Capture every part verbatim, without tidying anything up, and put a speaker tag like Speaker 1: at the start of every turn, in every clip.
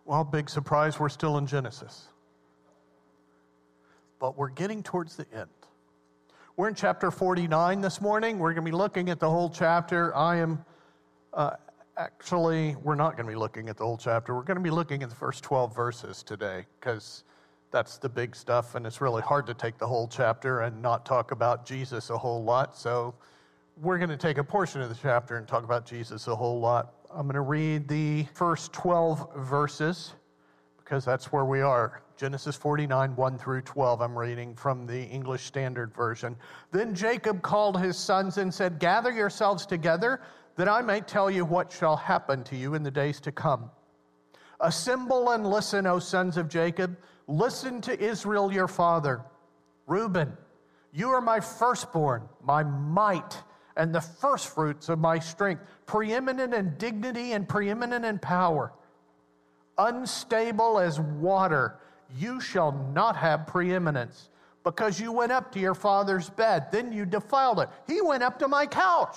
Speaker 1: Well, big surprise, we're still in Genesis. But we're getting towards the end. We're in chapter forty-nine this morning. We're going to be looking at the whole chapter. I am, uh, actually, we're not going to be looking at the whole chapter. We're going to be looking at the first twelve verses today, because that's the big stuff, and it's really hard to take the whole chapter and not talk about Jesus a whole lot. So we're going to take a portion of the chapter and talk about Jesus a whole lot. I'm going to read the first twelve verses because that's where we are. Genesis forty-nine, one through twelve. I'm reading from the English Standard Version. Then Jacob called his sons and said, "Gather yourselves together, that I may tell you what shall happen to you in the days to come. Assemble and listen, O sons of Jacob. Listen to Israel your father. Reuben, you are my firstborn, my might, and the firstfruits of my strength, preeminent in dignity and preeminent in power. Unstable as water, you shall not have preeminence, because you went up to your father's bed, then you defiled it. He went up to my couch.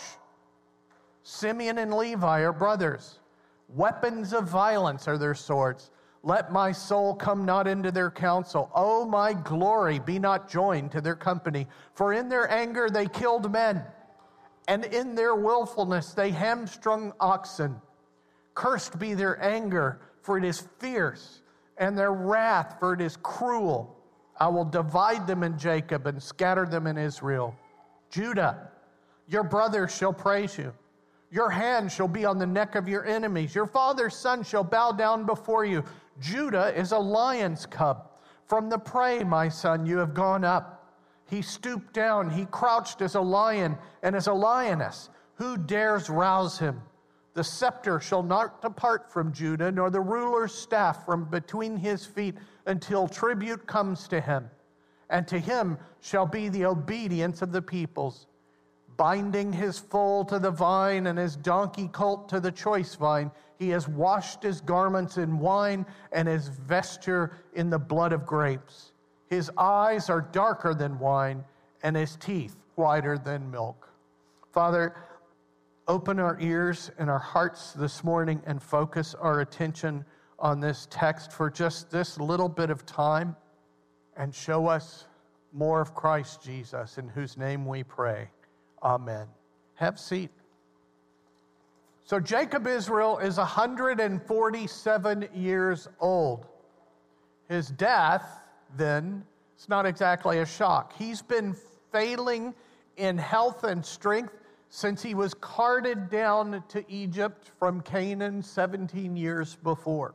Speaker 1: Simeon and Levi are brothers. Weapons of violence are their swords. Let my soul come not into their counsel. O my glory, be not joined to their company. For in their anger they killed men, and in their willfulness they hamstrung oxen. Cursed be their anger, for it is fierce, and their wrath, for it is cruel. I will divide them in Jacob and scatter them in Israel. Judah, your brothers shall praise you. Your hand shall be on the neck of your enemies. Your father's son shall bow down before you. Judah is a lion's cub. From the prey, my son, you have gone up. He stooped down. He crouched as a lion and as a lioness. Who dares rouse him? The scepter shall not depart from Judah, nor the ruler's staff from between his feet, until tribute comes to him. And to him shall be the obedience of the peoples. Binding his foal to the vine and his donkey colt to the choice vine, he has washed his garments in wine and his vesture in the blood of grapes. His eyes are darker than wine, and his teeth whiter than milk." Father, open our ears and our hearts this morning and focus our attention on this text for just this little bit of time, and show us more of Christ Jesus, in whose name we pray. Amen. Have a seat. So Jacob Israel is one hundred forty-seven years old. His death, then, is not exactly a shock. He's been failing in health and strength since he was carted down to Egypt from Canaan seventeen years before.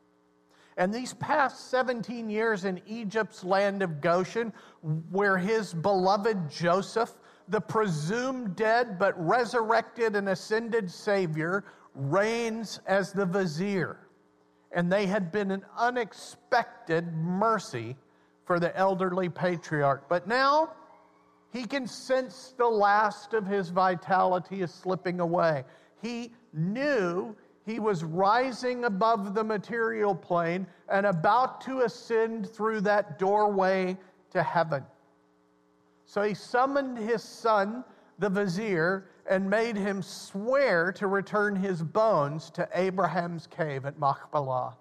Speaker 1: And these past seventeen years in Egypt's land of Goshen, where his beloved Joseph, the presumed dead but resurrected and ascended Savior, reigns as the vizier. And they had been an unexpected mercy for the elderly patriarch. But now he can sense the last of his vitality is slipping away. He knew he was rising above the material plane and about to ascend through that doorway to heaven. So he summoned his son, the vizier, and made him swear to return his bones to Abraham's cave at Machpelah.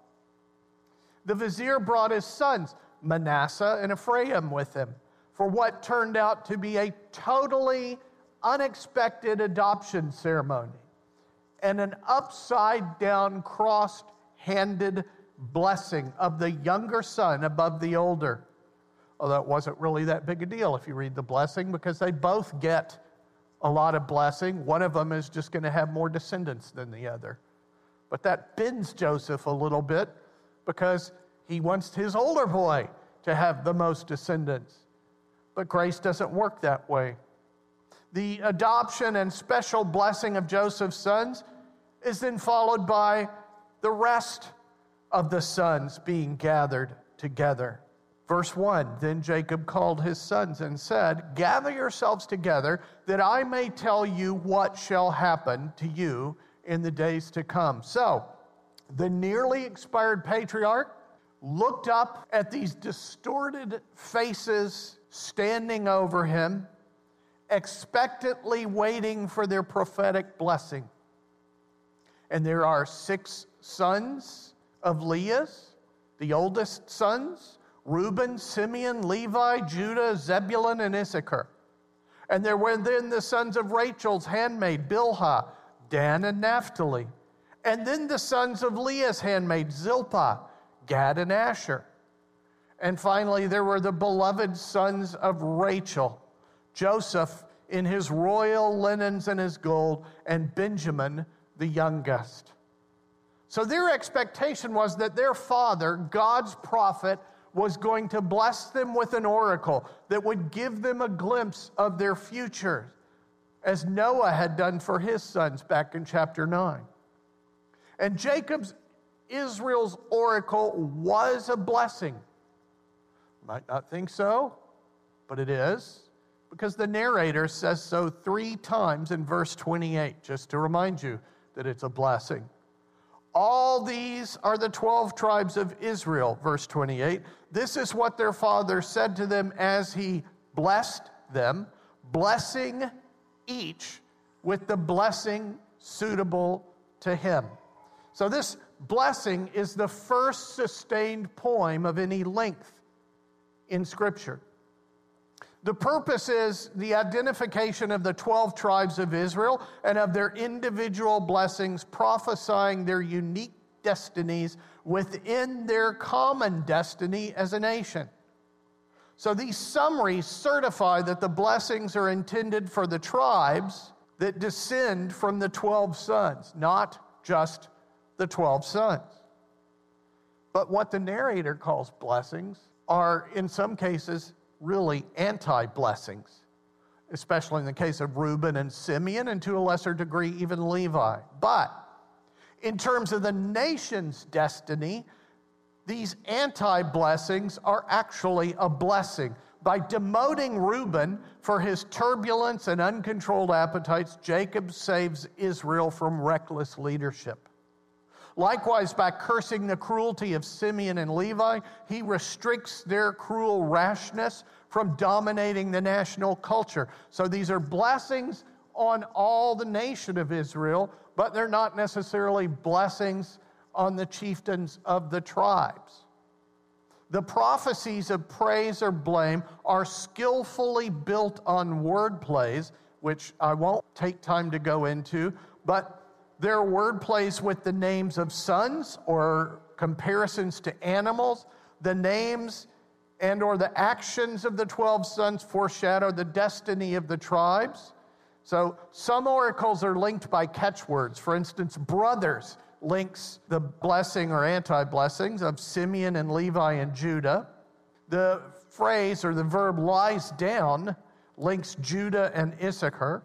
Speaker 1: The vizier brought his sons, Manasseh and Ephraim, with him for what turned out to be a totally unexpected adoption ceremony and an upside-down, crossed-handed blessing of the younger son above the older. Although it wasn't really that big a deal if you read the blessing, because they both get a lot of blessing. One of them is just going to have more descendants than the other. But that bends Joseph a little bit, because he wants his older boy to have the most descendants. But grace doesn't work that way. The adoption and special blessing of Joseph's sons is then followed by the rest of the sons being gathered together. Verse one, then Jacob called his sons and said, "Gather yourselves together, that I may tell you what shall happen to you in the days to come." So, the nearly expired patriarch looked up at these distorted faces standing over him, expectantly waiting for their prophetic blessing. And there are six sons of Leah's, the oldest sons, Reuben, Simeon, Levi, Judah, Zebulun, and Issachar. And there were then the sons of Rachel's handmaid, Bilhah, Dan and Naphtali. And then the sons of Leah's handmaid, Zilpah, Gad and Asher. And finally, there were the beloved sons of Rachel, Joseph in his royal linens and his gold, and Benjamin, the youngest. So their expectation was that their father, God's prophet, was going to bless them with an oracle that would give them a glimpse of their future, as Noah had done for his sons back in chapter nine. And Jacob's, Israel's oracle was a blessing. Might not think so, but it is, because the narrator says so three times in verse twenty-eight, just to remind you that it's a blessing. All these are the twelve tribes of Israel, verse twenty-eight. This is what their father said to them as he blessed them, blessing each with the blessing suitable to him. So this blessing is the first sustained poem of any length in Scripture. The purpose is the identification of the twelve tribes of Israel and of their individual blessings, prophesying their unique destinies within their common destiny as a nation. So these summaries certify that the blessings are intended for the tribes that descend from the twelve sons, not just the twelve sons. But what the narrator calls blessings are, in some cases, really anti-blessings, especially in the case of Reuben and Simeon, and to a lesser degree, even Levi. But in terms of the nation's destiny, these anti-blessings are actually a blessing. By demoting Reuben for his turbulence and uncontrolled appetites, Jacob saves Israel from reckless leadership. Likewise, by cursing the cruelty of Simeon and Levi, he restricts their cruel rashness from dominating the national culture. So these are blessings on all the nation of Israel, but they're not necessarily blessings on the chieftains of the tribes. The prophecies of praise or blame are skillfully built on word plays, which I won't take time to go into, but there are word plays with the names of sons or comparisons to animals. The names and or the actions of the twelve sons foreshadow the destiny of the tribes. So some oracles are linked by catchwords. For instance, brothers links the blessing or anti-blessings of Simeon and Levi and Judah. The phrase or the verb lies down links Judah and Issachar.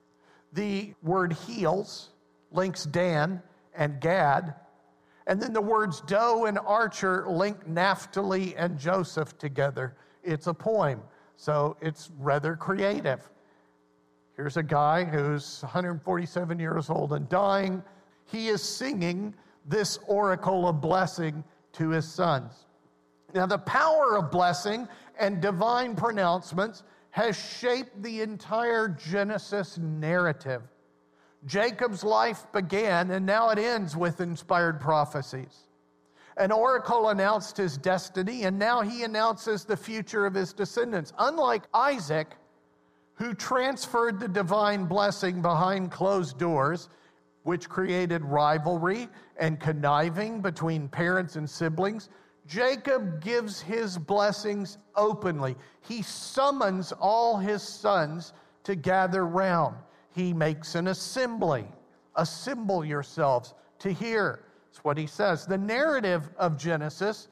Speaker 1: The word heals links Dan and Gad. And then the words doe and archer link Naphtali and Joseph together. It's a poem, so it's rather creative. Here's a guy who's one hundred forty-seven years old and dying. He is singing this oracle of blessing to his sons. Now, the power of blessing and divine pronouncements has shaped the entire Genesis narrative. Jacob's life began, and now it ends with inspired prophecies. An oracle announced his destiny, and now he announces the future of his descendants. Unlike Isaac, who transferred the divine blessing behind closed doors, which created rivalry and conniving between parents and siblings, Jacob gives his blessings openly. He summons all his sons to gather round. He makes an assembly. Assemble yourselves to hear. That's what he says. The narrative of Genesis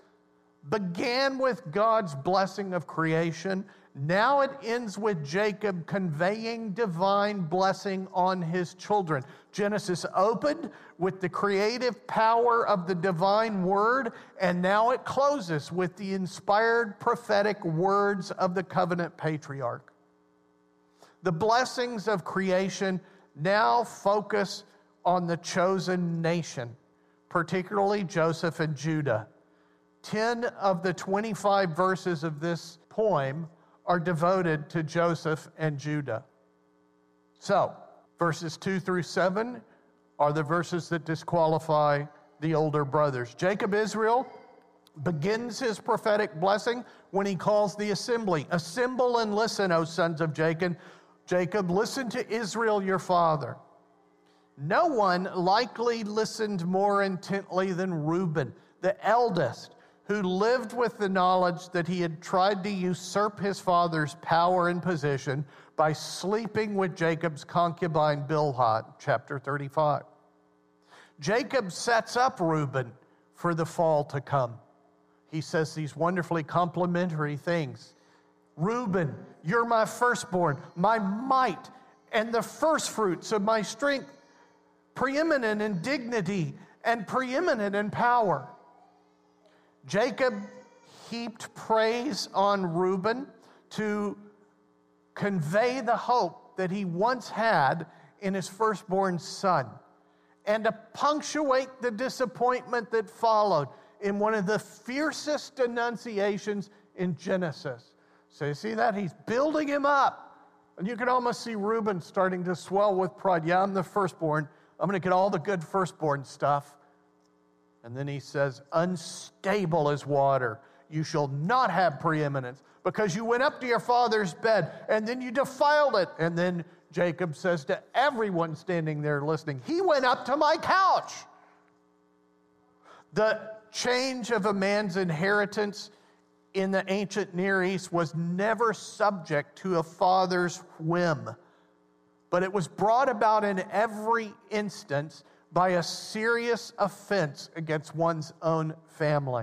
Speaker 1: began with God's blessing of creation. Now it ends with Jacob conveying divine blessing on his children. Genesis opened with the creative power of the divine word, and now it closes with the inspired prophetic words of the covenant patriarch. The blessings of creation now focus on the chosen nation, particularly Joseph and Judah. Ten of the twenty-five verses of this poem are devoted to Joseph and Judah. So, verses two through seven are the verses that disqualify the older brothers. Jacob Israel begins his prophetic blessing when he calls the assembly. Assemble and listen, O sons of Jacob. Jacob, listen to Israel, your father. No one likely listened more intently than Reuben, the eldest, who lived with the knowledge that he had tried to usurp his father's power and position by sleeping with Jacob's concubine Bilhah, chapter thirty-five. Jacob sets up Reuben for the fall to come. He says these wonderfully complimentary things. Reuben, you're my firstborn, my might, and the firstfruits of my strength, preeminent in dignity and preeminent in power. Jacob heaped praise on Reuben to convey the hope that he once had in his firstborn son, and to punctuate the disappointment that followed in one of the fiercest denunciations in Genesis. So you see that? He's building him up. And you can almost see Reuben starting to swell with pride. Yeah, I'm the firstborn. I'm going to get all the good firstborn stuff. And then he says, unstable as water. You shall not have preeminence because you went up to your father's bed and then you defiled it. And then Jacob says to everyone standing there listening, he went up to my couch. The change of a man's inheritance in the ancient Near East was never subject to a father's whim, but it was brought about in every instance by a serious offense against one's own family.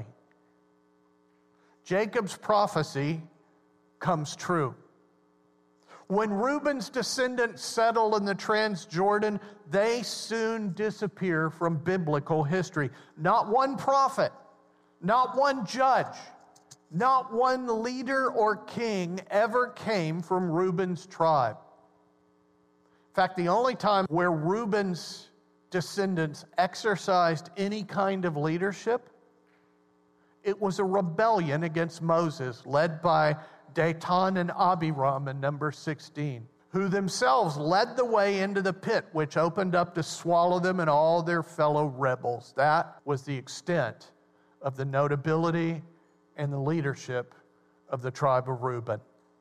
Speaker 1: Jacob's prophecy comes true. When Reuben's descendants settle in the Transjordan, they soon disappear from biblical history. Not one prophet, not one judge, not one leader or king ever came from Reuben's tribe. In fact, the only time where Reuben's descendants exercised any kind of leadership, it was a rebellion against Moses led by Dathan and Abiram in number sixteen, who themselves led the way into the pit, which opened up to swallow them and all their fellow rebels. That was the extent of the notability and the leadership of the tribe of Reuben.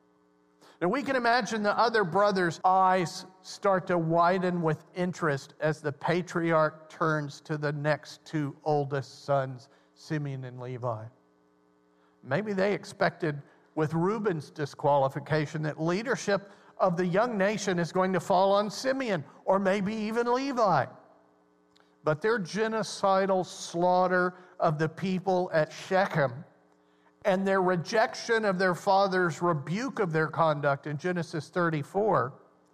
Speaker 1: Now we can imagine the other brothers' eyes start to widen with interest as the patriarch turns to the next two oldest sons, Simeon and Levi. Maybe they expected, with Reuben's disqualification, that leadership of the young nation is going to fall on Simeon, or maybe even Levi. But their genocidal slaughter of the people at Shechem and their rejection of their father's rebuke of their conduct in Genesis thirty-four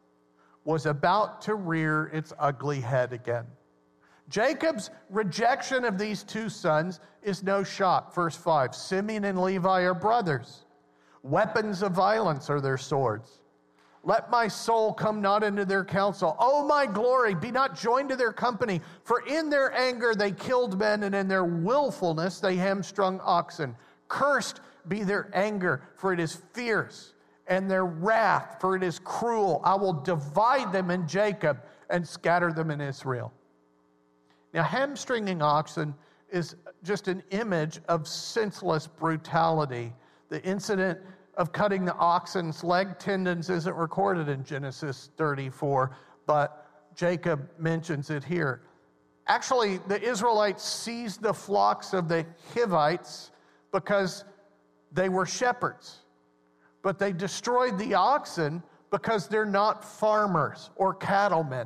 Speaker 1: was about to rear its ugly head again. Jacob's rejection of these two sons is no shock. Verse five, Simeon and Levi are brothers. Weapons of violence are their swords. Let my soul come not into their counsel. O my glory, be not joined to their company. For in their anger they killed men, and in their willfulness they hamstrung oxen. Cursed be their anger, for it is fierce, and their wrath, for it is cruel. I will divide them in Jacob and scatter them in Israel. Now, hamstringing oxen is just an image of senseless brutality. The incident of cutting the oxen's leg tendons isn't recorded in Genesis thirty-four, but Jacob mentions it here. Actually, the Israelites seized the flocks of the Hivites because they were shepherds, but they destroyed the oxen because they're not farmers or cattlemen.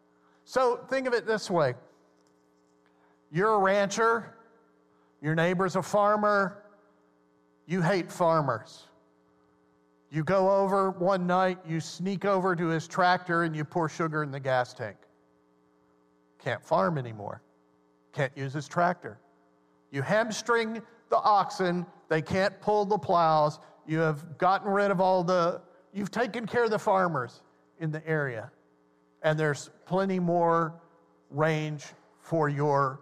Speaker 1: So think of it this way. You're a rancher, your neighbor's a farmer, you hate farmers. You go over one night, you sneak over to his tractor and you pour sugar in the gas tank. Can't farm anymore. Can't use his tractor. You hamstring the oxen, they can't pull the plows. You have gotten rid of all the, you've taken care of the farmers in the area. And there's plenty more range for your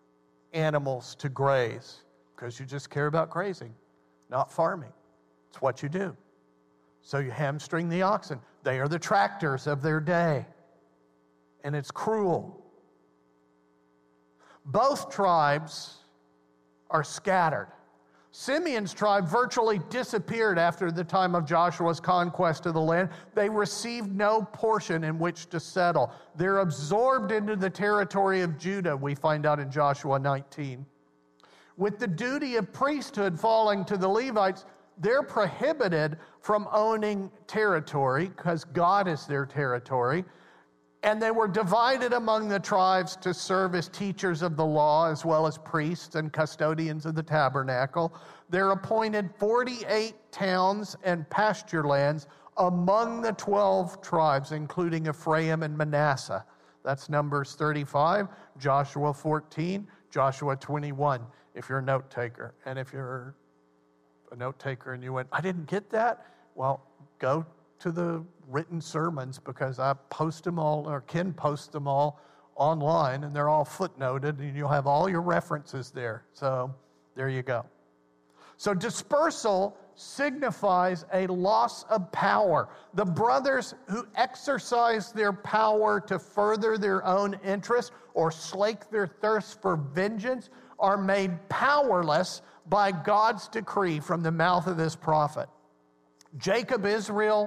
Speaker 1: animals to graze because you just care about grazing, not farming. It's what you do. So you hamstring the oxen. They are the tractors of their day. And it's cruel. Both tribes are scattered. Simeon's tribe virtually disappeared after the time of Joshua's conquest of the land. They received no portion in which to settle. They're absorbed into the territory of Judah, we find out in Joshua nineteen. With the duty of priesthood falling to the Levites, they're prohibited from owning territory because God is their territory. And they were divided among the tribes to serve as teachers of the law, as well as priests and custodians of the tabernacle. They're appointed forty-eight towns and pasture lands among the twelve tribes, including Ephraim and Manasseh. That's Numbers thirty-five, Joshua fourteen, Joshua twenty-one, if you're a note taker. And if you're a note taker and you went, I didn't get that, well, go to the written sermons, because I post them all, or can post them all online, and they're all footnoted, and you'll have all your references there. So there you go. So dispersal signifies a loss of power. The brothers who exercise their power to further their own interests or slake their thirst for vengeance are made powerless by God's decree from the mouth of this prophet. Jacob Israel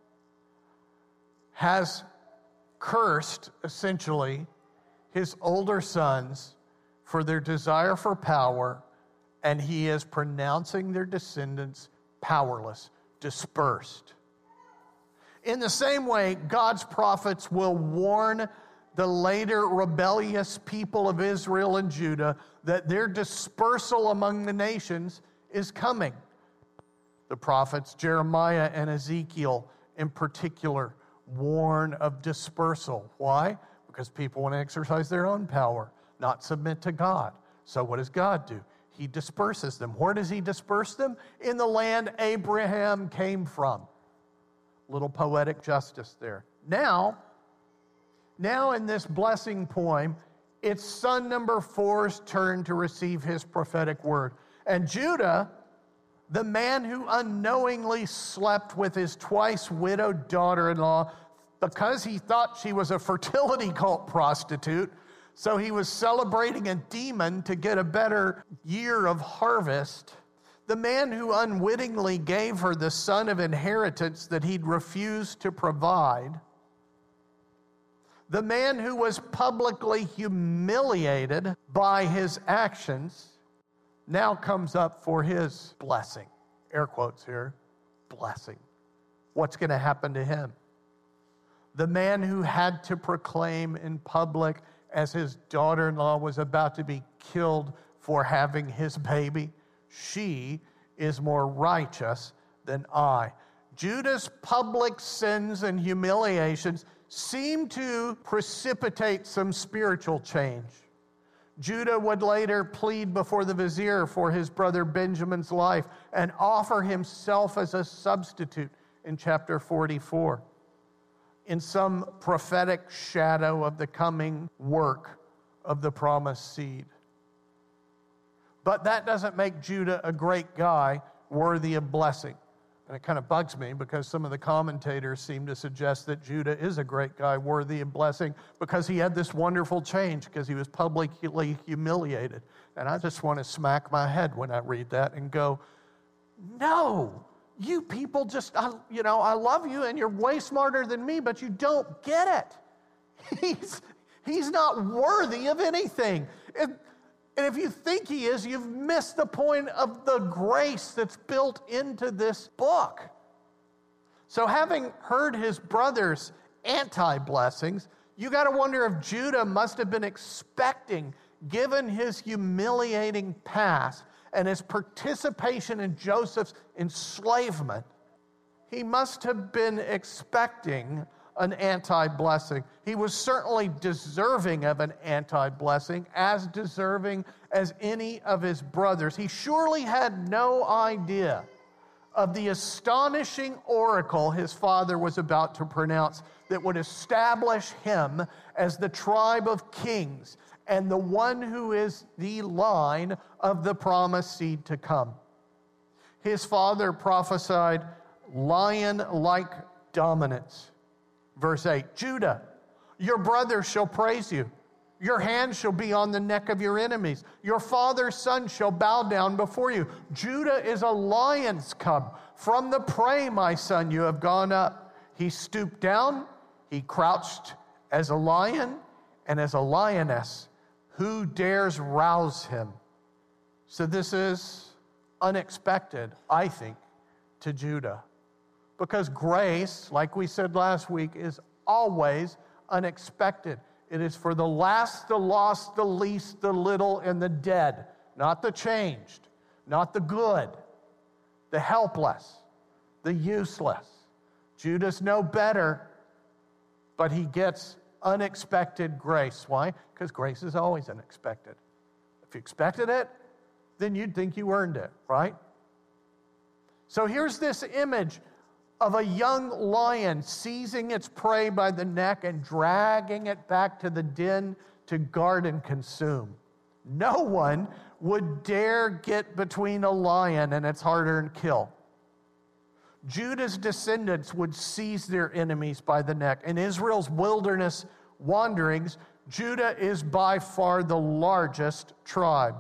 Speaker 1: has cursed, essentially, his older sons for their desire for power, and he is pronouncing their descendants powerless, dispersed. In the same way, God's prophets will warn the later rebellious people of Israel and Judah that their dispersal among the nations is coming. The prophets Jeremiah and Ezekiel in particular warn of dispersal. Why? Because people want to exercise their own power, not submit to God. So what does God do? He disperses them. Where does he disperse them? In the land Abraham came from. Little poetic justice there. Now, now in this blessing poem, it's son number four's turn to receive his prophetic word. And Judah, the man who unknowingly slept with his twice widowed daughter-in-law because he thought she was a fertility cult prostitute, so he was celebrating a demon to get a better year of harvest. The man who unwittingly gave her the son of inheritance that he'd refused to provide. The man who was publicly humiliated by his actions now comes up for his blessing. Air quotes here, blessing. What's going to happen to him? The man who had to proclaim in public as his daughter-in-law was about to be killed for having his baby, she is more righteous than I. Judah's public sins and humiliations seem to precipitate some spiritual change. Judah would later plead before the vizier for his brother Benjamin's life and offer himself as a substitute in chapter forty-four, in some prophetic shadow of the coming work of the promised seed. But that doesn't make Judah a great guy worthy of blessing. And it kind of bugs me because some of the commentators seem to suggest that Judah is a great guy worthy of blessing because he had this wonderful change because he was publicly humiliated. And I just want to smack my head when I read that and go, no, you people just, I, you know, I love you and you're way smarter than me, but you don't get it. He's, he's not worthy of anything. It, And if you think he is, you've missed the point of the grace that's built into this book. So having heard his brother's anti-blessings, you got to wonder if Judah must have been expecting, given his humiliating past and his participation in Joseph's enslavement, he must have been expecting an anti-blessing. He was certainly deserving of an anti-blessing, as deserving as any of his brothers. He surely had no idea of the astonishing oracle his father was about to pronounce that would establish him as the tribe of kings and the one who is the line of the promised seed to come. His father prophesied lion-like dominance. Verse eight, Judah, your brothers shall praise you. Your hand shall be on the neck of your enemies. Your father's son shall bow down before you. Judah is a lion's cub. From the prey, my son, you have gone up. He stooped down. He crouched as a lion and as a lioness. Who dares rouse him? So this is unexpected, I think, to Judah. Because grace, like we said last week, is always unexpected. It is for the last, the lost, the least, the little, and the dead. Not the changed, not the good, the helpless, the useless. Judah's no better, but he gets unexpected grace. Why? Because grace is always unexpected. If you expected it, then you'd think you earned it, right? So here's this image of a young lion seizing its prey by the neck and dragging it back to the den to guard and consume. No one would dare get between a lion and its hard-earned kill. Judah's descendants would seize their enemies by the neck. In Israel's wilderness wanderings, Judah is by far the largest tribe.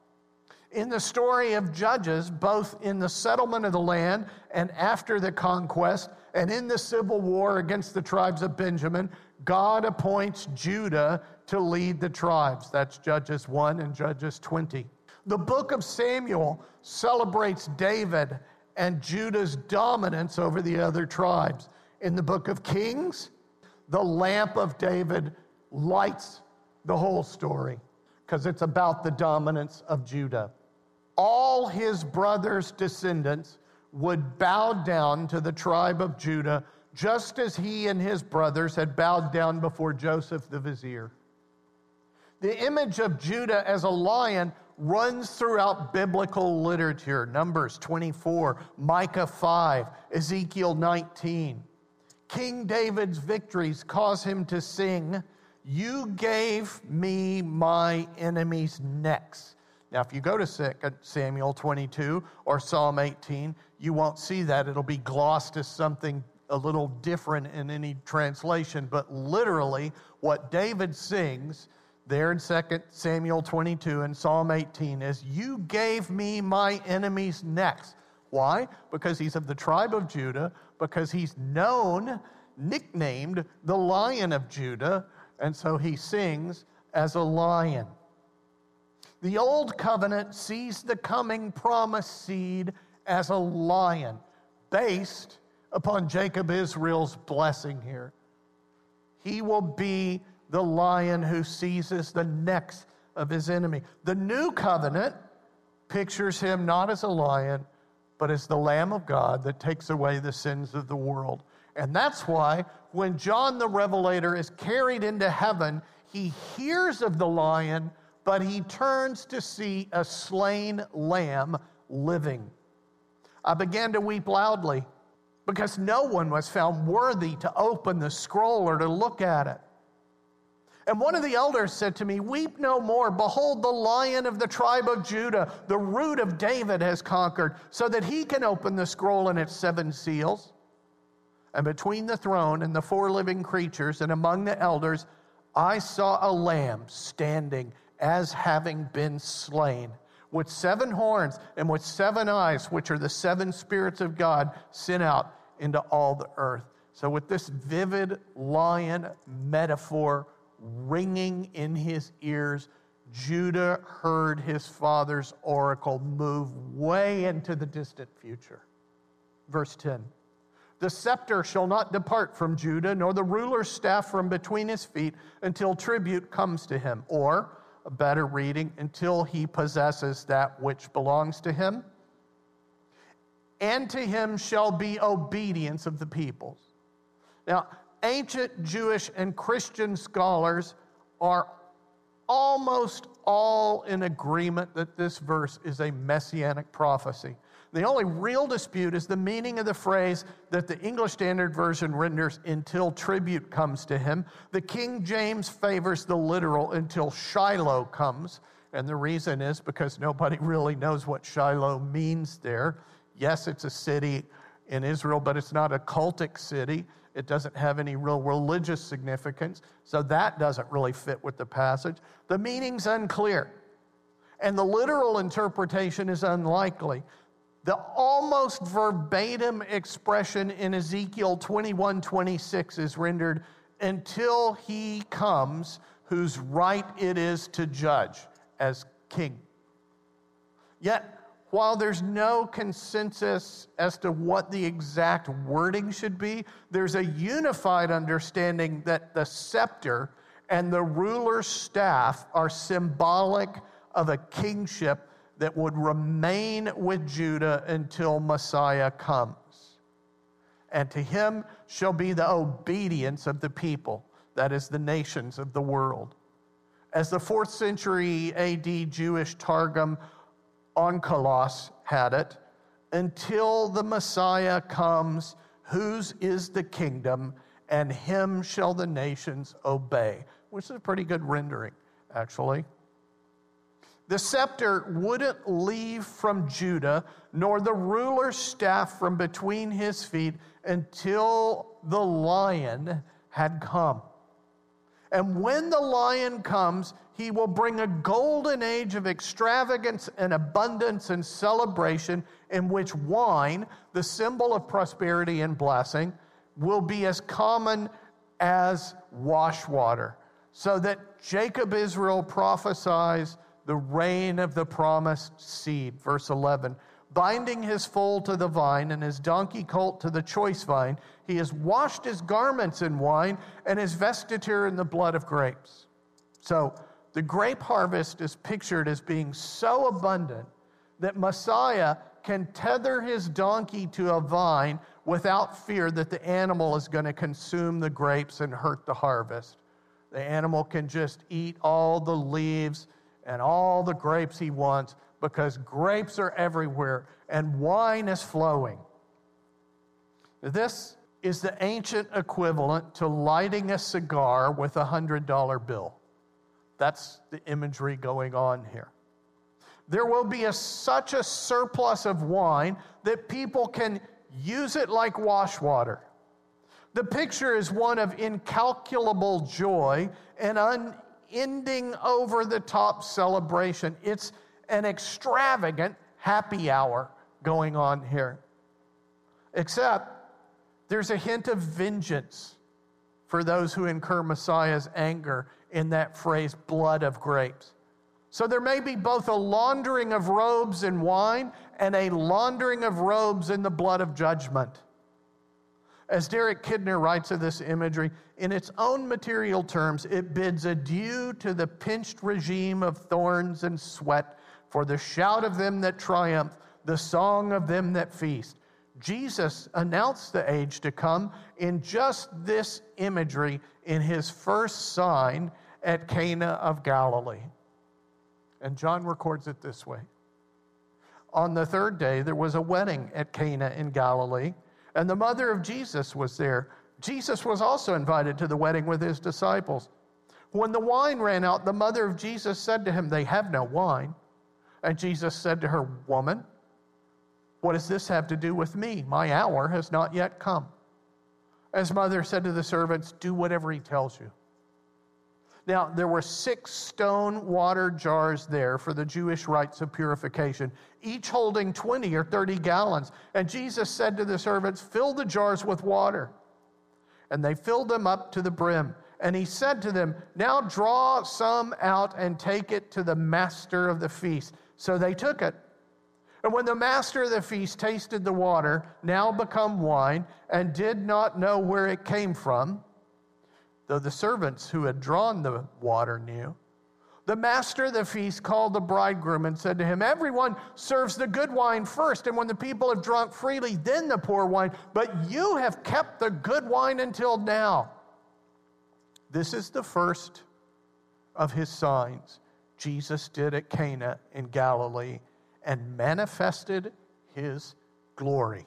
Speaker 1: In the story of Judges, both in the settlement of the land and after the conquest, and in the civil war against the tribes of Benjamin, God appoints Judah to lead the tribes. That's Judges one and Judges twenty. The book of Samuel celebrates David and Judah's dominance over the other tribes. In the book of Kings, the lamp of David lights the whole story because it's about the dominance of Judah. All his brothers' descendants would bow down to the tribe of Judah, just as he and his brothers had bowed down before Joseph the vizier. The image of Judah as a lion runs throughout biblical literature. Numbers twenty-four, Micah five, Ezekiel nineteen. King David's victories cause him to sing, "You gave me my enemies' necks." Now, if you go to Second Samuel twenty-two or Psalm eighteen, you won't see that. It'll be glossed as something a little different in any translation. But literally, what David sings there in Second Samuel twenty-two and Psalm eighteen is, "You gave me my enemies' necks." Why? Because he's of the tribe of Judah, because he's known, nicknamed the Lion of Judah, and so he sings as a lion. The old covenant sees the coming promised seed as a lion, based upon Jacob Israel's blessing here. He will be the lion who seizes the necks of his enemy. The new covenant pictures him not as a lion, but as the Lamb of God that takes away the sins of the world. And that's why when John the Revelator is carried into heaven, he hears of the lion, but he turns to see a slain lamb living. I began to weep loudly because no one was found worthy to open the scroll or to look at it. And one of the elders said to me, "Weep no more. Behold, the Lion of the tribe of Judah, the Root of David, has conquered, so that he can open the scroll and its seven seals." And between the throne and the four living creatures and among the elders, I saw a lamb standing as having been slain, with seven horns and with seven eyes, which are the seven spirits of God sent out into all the earth. So with this vivid lion metaphor ringing in his ears, Judah heard his father's oracle move way into the distant future. Verse ten, "The scepter shall not depart from Judah, nor the ruler's staff from between his feet, until tribute comes to him," or a better reading, "until he possesses that which belongs to him. And to him shall be obedience of the peoples." Now, ancient Jewish and Christian scholars are almost all in agreement that this verse is a messianic prophecy. The only real dispute is the meaning of the phrase that the English Standard Version renders, "until tribute comes to him." The King James favors the literal, "until Shiloh comes." And the reason is because nobody really knows what Shiloh means there. Yes, it's a city in Israel, but it's not a cultic city. It doesn't have any real religious significance, so that doesn't really fit with the passage. The meaning's unclear, and the literal interpretation is unlikely. The almost verbatim expression in Ezekiel twenty-one twenty-six is rendered, until he comes whose right it is to judge as king. Yet, while there's no consensus as to what the exact wording should be, there's a unified understanding that the scepter and the ruler's staff are symbolic of a kingship that would remain with Judah until Messiah comes. And to him shall be the obedience of the people, that is, the nations of the world. As the fourth century A D Jewish Targum Onkelos had it, until the Messiah comes, whose is the kingdom, and him shall the nations obey, which is a pretty good rendering, actually. The scepter wouldn't leave from Judah, nor the ruler's staff from between his feet, until the lion had come. And when the lion comes, he will bring a golden age of extravagance and abundance and celebration, in which wine, the symbol of prosperity and blessing, will be as common as wash water. So that Jacob Israel prophesies the reign of the promised seed. Verse eleven, binding his foal to the vine and his donkey colt to the choice vine, he has washed his garments in wine and his vestiture in the blood of grapes. So the grape harvest is pictured as being so abundant that Messiah can tether his donkey to a vine without fear that the animal is going to consume the grapes and hurt the harvest. The animal can just eat all the leaves and all the grapes he wants, because grapes are everywhere and wine is flowing. This is the ancient equivalent to lighting a cigar with a one hundred dollar bill. That's the imagery going on here. There will be a, such a surplus of wine that people can use it like wash water. The picture is one of incalculable joy and unending over-the-top celebration. It's an extravagant happy hour going on here. Except there's a hint of vengeance for those who incur Messiah's anger in that phrase, blood of grapes. So there may be both a laundering of robes in wine and a laundering of robes in the blood of judgment. As Derek Kidner writes of this imagery, in its own material terms, it bids adieu to the pinched regime of thorns and sweat, for the shout of them that triumph, the song of them that feast. Jesus announced the age to come in just this imagery in his first sign at Cana of Galilee. And John records it this way. On the third day, there was a wedding at Cana in Galilee, and the mother of Jesus was there. Jesus was also invited to the wedding with his disciples. When the wine ran out, the mother of Jesus said to him, "They have no wine." And Jesus said to her, "Woman, what does this have to do with me? My hour has not yet come." His mother said to the servants, "Do whatever he tells you." Now, there were six stone water jars there for the Jewish rites of purification, each holding twenty or thirty gallons. And Jesus said to the servants, "Fill the jars with water." And they filled them up to the brim. And he said to them, "Now draw some out and take it to the master of the feast." So they took it. And when the master of the feast tasted the water, now become wine, and did not know where it came from, though the servants who had drawn the water knew, the master of the feast called the bridegroom and said to him, "Everyone serves the good wine first, and when the people have drunk freely, then the poor wine. But you have kept the good wine until now." This is the first of his signs Jesus did at Cana in Galilee, and manifested his glory.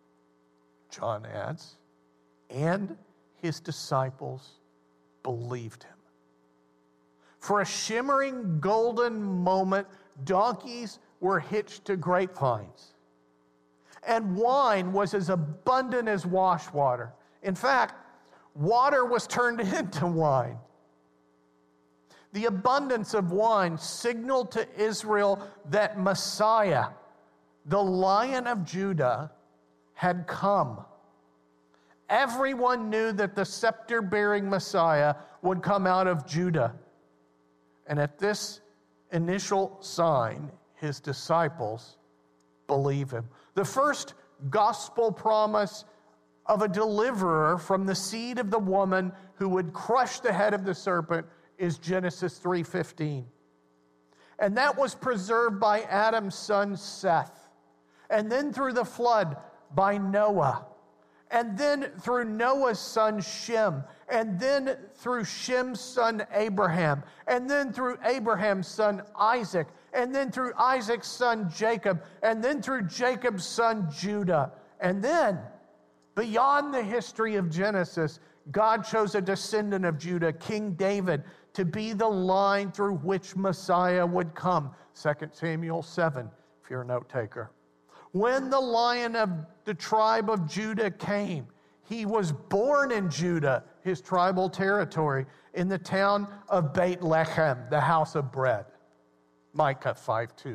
Speaker 1: John adds, and his disciples believed him. For a shimmering golden moment, donkeys were hitched to grapevines, and wine was as abundant as wash water. In fact, water was turned into wine. The abundance of wine signaled to Israel that Messiah, the Lion of Judah, had come. Everyone knew that the scepter-bearing Messiah would come out of Judah. And at this initial sign, his disciples believe him. The first gospel promise of a deliverer from the seed of the woman who would crush the head of the serpent is Genesis three fifteen. And that was preserved by Adam's son Seth. And then through the flood by Noah. And then through Noah's son Shem. And then through Shem's son Abraham. And then through Abraham's son Isaac. And then through Isaac's son Jacob. And then through Jacob's son Judah. And then, beyond the history of Genesis, God chose a descendant of Judah, King David, to be the line through which Messiah would come. Second Samuel seven, if you're a note taker. When the Lion of the tribe of Judah came, he was born in Judah, his tribal territory, in the town of Bethlehem, the house of bread. Micah five two.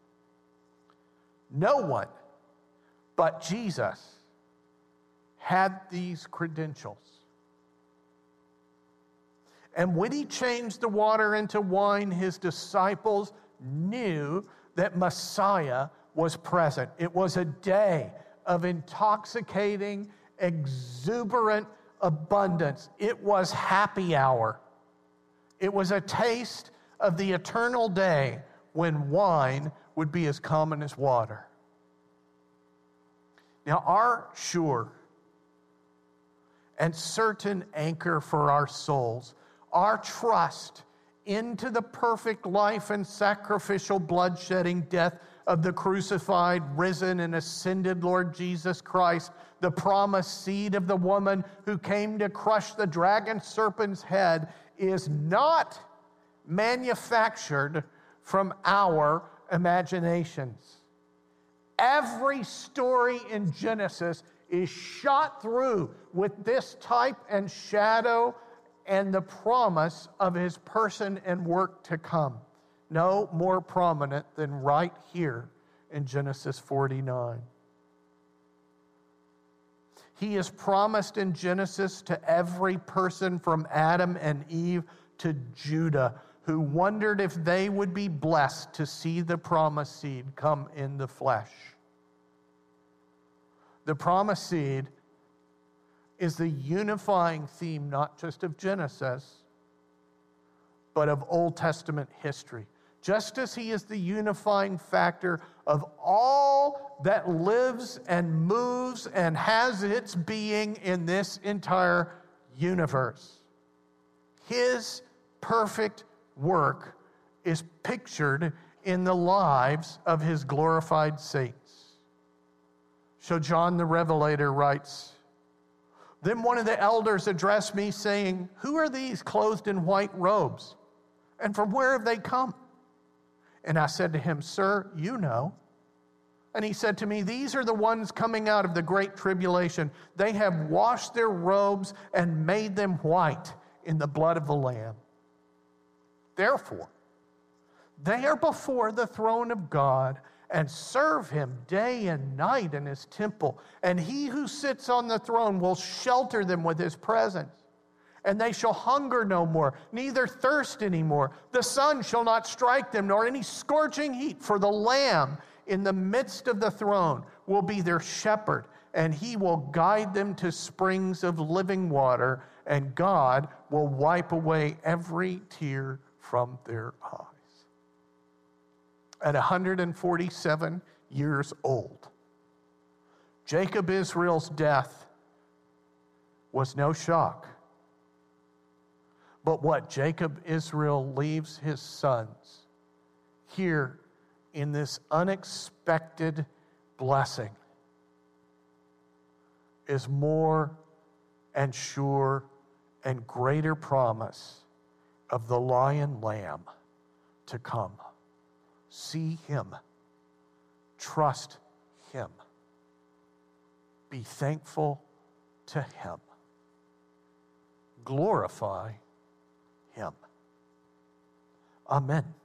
Speaker 1: No one but Jesus had these credentials. And when he changed the water into wine, his disciples knew that Messiah was present. It was a day of intoxicating, exuberant abundance. It was happy hour. It was a taste of the eternal day when wine would be as common as water. Now, our sure and certain anchor for our souls, our trust into the perfect life and sacrificial blood-shedding death of the crucified, risen, and ascended Lord Jesus Christ, the promised seed of the woman who came to crush the dragon serpent's head, is not manufactured from our imaginations. Every story in Genesis is shot through with this type and shadow and the promise of his person and work to come. No more prominent than right here in Genesis forty-nine. He is promised in Genesis to every person from Adam and Eve to Judah who wondered if they would be blessed to see the promised seed come in the flesh. The promised seed is the unifying theme not just of Genesis, but of Old Testament history. Just as he is the unifying factor of all that lives and moves and has its being in this entire universe. His perfect work is pictured in the lives of his glorified saints. So John the Revelator writes, "Then one of the elders addressed me, saying, 'Who are these clothed in white robes? And from where have they come?' And I said to him, 'Sir, you know.' And he said to me, 'These are the ones coming out of the great tribulation. They have washed their robes and made them white in the blood of the Lamb. Therefore, they are before the throne of God and serve him day and night in his temple. And he who sits on the throne will shelter them with his presence. And they shall hunger no more, neither thirst anymore. The sun shall not strike them, nor any scorching heat. For the Lamb in the midst of the throne will be their shepherd, and he will guide them to springs of living water, and God will wipe away every tear from their eyes.'" At one hundred forty-seven years old, Jacob Israel's death was no shock. But what Jacob Israel leaves his sons here in this unexpected blessing is more and sure and greater promise of the Lion Lamb to come. See him. Trust him. Be thankful to him. glorify him. Amen.